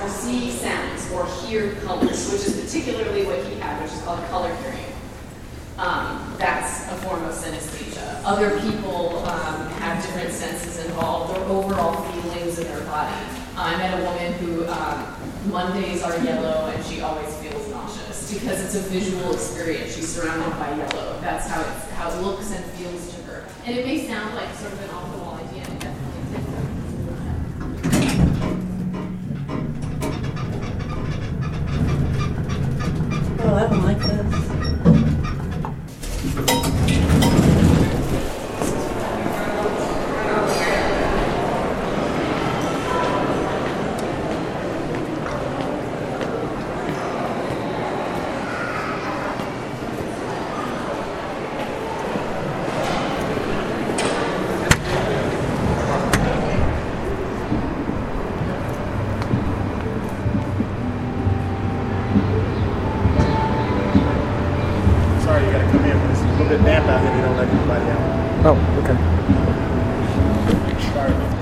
to see sounds or hear colors, which is particularly what he had, which is called color hearing. That's a form of synesthesia. Other people have different senses involved or overall feelings in their body. I met a woman who Mondays are yellow and she always feels nauseous because it's a visual experience. She's surrounded by yellow. That's how it looks and feels to her. And it may sound like sort of an off-the-wall idea, and it definitely is. Oh, I don't like this. Sorry, you gotta come in when it's a little bit damp out here. They don't let anybody out. Oh, okay. Sorry about that.